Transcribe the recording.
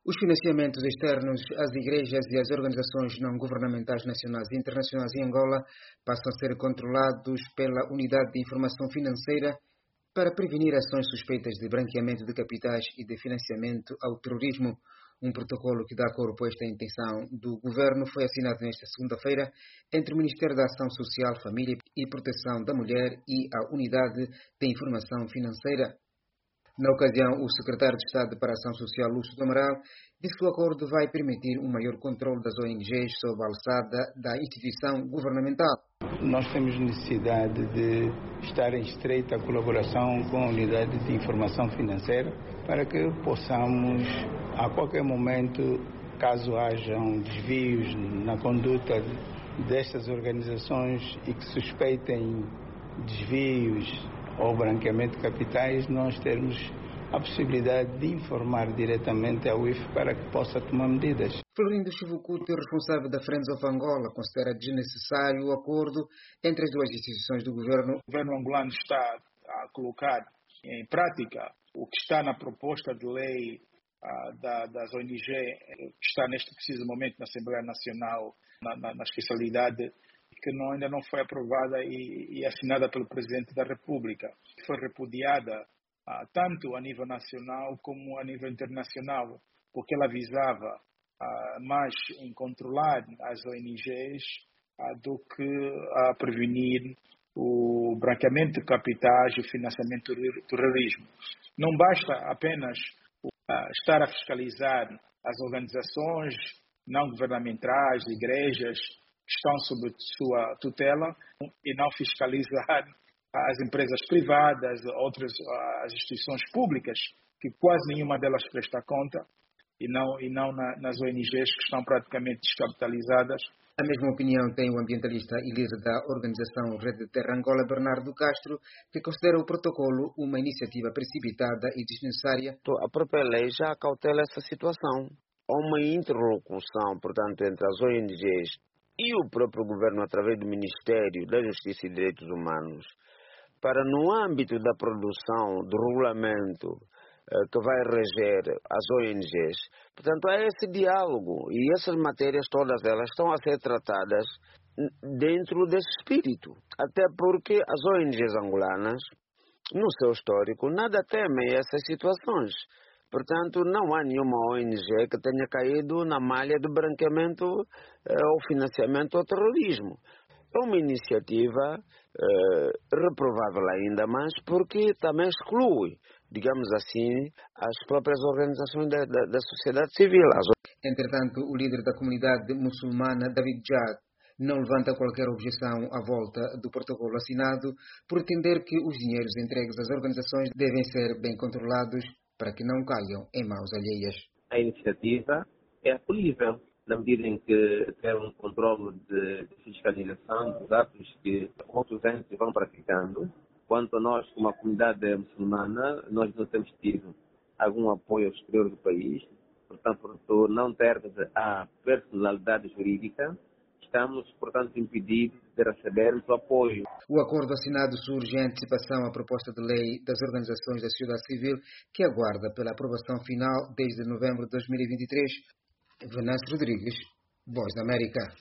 Os financiamentos externos às igrejas e às organizações não governamentais nacionais e internacionais em Angola passam a ser controlados pela Unidade de Informação Financeira para prevenir ações suspeitas de branqueamento de capitais e de financiamento ao terrorismo. Um protocolo que dá corpo a esta intenção do governo foi assinado nesta segunda-feira entre o Ministério da Ação Social, Família e Proteção da Mulher e a Unidade de Informação Financeira. Na ocasião, o secretário de Estado para a Ação Social, Lúcio do Amaral, disse que o acordo vai permitir um maior controle das ONGs sob a alçada da instituição governamental. Nós temos necessidade de estar em estreita colaboração com a Unidade de Informação Financeira para que possamos, a qualquer momento, caso hajam desvios na conduta destas organizações e que suspeitem desvios ou branqueamento de capitais, nós termos a possibilidade de informar diretamente ao IFE para que possa tomar medidas. Florindo Chivucuti, responsável da Friends of Angola, considera desnecessário o acordo entre as duas instituições do governo. O governo angolano está a colocar em prática o que está na proposta de lei das ONG, que está neste preciso momento na Assembleia Nacional, na especialidade, que ainda não foi aprovada e assinada pelo Presidente da República. Foi repudiada tanto a nível nacional como a nível internacional, porque ela visava mais em controlar as ONGs do que a prevenir o branqueamento de capitais e o financiamento do terrorismo. Não basta apenas estar a fiscalizar as organizações não governamentais, igrejas, que estão sob sua tutela, e não fiscalizar as empresas privadas, outras as instituições públicas, que quase nenhuma delas presta conta, e não nas ONGs que estão praticamente descapitalizadas. A mesma opinião tem o ambientalista e líder da organização Rede Terra Angola, Bernardo Castro, que considera o protocolo uma iniciativa precipitada e desnecessária. A própria lei já cautela essa situação. Há uma interlocução, portanto, entre as ONGs e o próprio governo através do Ministério da Justiça e Direitos Humanos, para no âmbito da produção do regulamento que vai reger as ONGs. Portanto, há esse diálogo e essas matérias todas elas estão a ser tratadas dentro desse espírito. Até porque as ONGs angolanas, no seu histórico, nada temem essas situações. Portanto, não há nenhuma ONG que tenha caído na malha do branqueamento ou financiamento ao terrorismo. É uma iniciativa reprovável ainda mais porque também exclui, digamos assim, as próprias organizações da sociedade civil. Entretanto, o líder da comunidade muçulmana, David Jad, não levanta qualquer objeção à volta do protocolo assinado por entender que os dinheiros entregues às organizações devem ser bem controlados para que não caiam em mãos alheias. A iniciativa é acolhível, na medida em que tem um controle de fiscalização dos atos que outros entes vão praticando. Quanto a nós, como a comunidade muçulmana, nós não temos tido algum apoio ao exterior do país. Portanto, por não termos a personalidade jurídica, estamos, portanto, impedidos de recebermos o apoio. O acordo assinado surge em antecipação à proposta de lei das organizações da sociedade civil, que aguarda pela aprovação final desde novembro de 2023. Venâncio Rodrigues, Voz da América.